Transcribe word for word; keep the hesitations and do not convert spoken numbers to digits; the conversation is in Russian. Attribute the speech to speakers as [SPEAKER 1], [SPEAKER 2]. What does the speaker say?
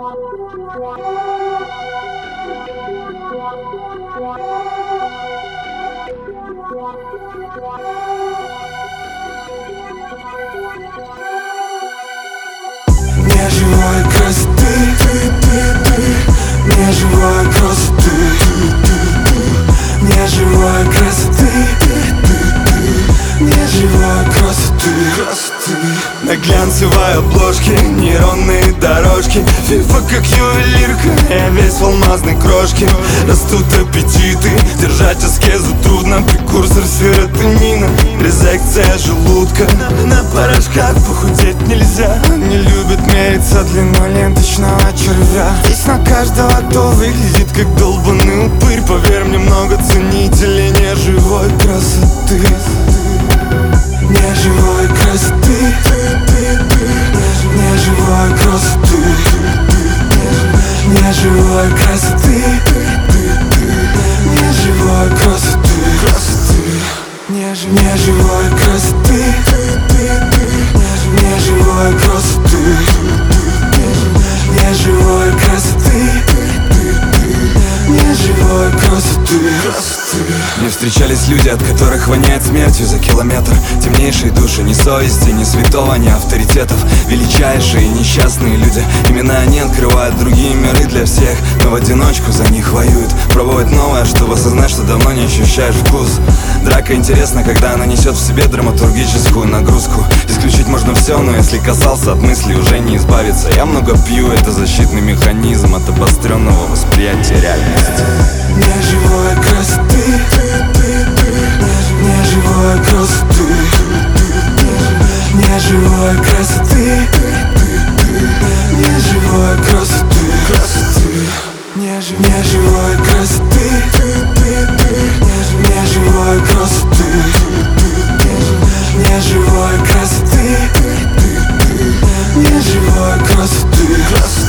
[SPEAKER 1] Неживой красоты, неживой красоты, неживой красоты, неживой красоты. На глянцевой обложке нейронные дорожки, фифа как ювелирка, я весь в алмазной крошке. Растут аппетиты, держать аскезу трудно, прекурсор серотонина, резекция желудка. На порошках похудеть нельзя, не любят мериться длиной ленточного червя. Здесь на каждого кто выглядит как долбаный упырь. Поверь мне, много ценителей неживой красоты. Неживой красоты, неживой красоты, неживой красоты, неживой красоты, неживой красоты, неживой красоты, неживой красоты, неживой красоты. Мне встречались люди, от которых воняет смертью за километр. Темнейшие души, ни совести, ни святого, ни авторитетов. Величайшие несчастные люди, именно они открывают другие миры для всех, но в одиночку за них воюют. Пробовать новое, чтобы осознать, что давно не ощущаешь вкус. Драка интересна, когда она несет в себе драматургическую нагрузку. Исключить можно все, но если касался, от мысли уже не избавиться. Я много пью, это защитный механизм от обостренного восприятия реальности. Неживой красоты, неживой красоты, неживой красоты, неживой красоты, неживой красоты, неживой красоты, неживой красоты, неживой красоты.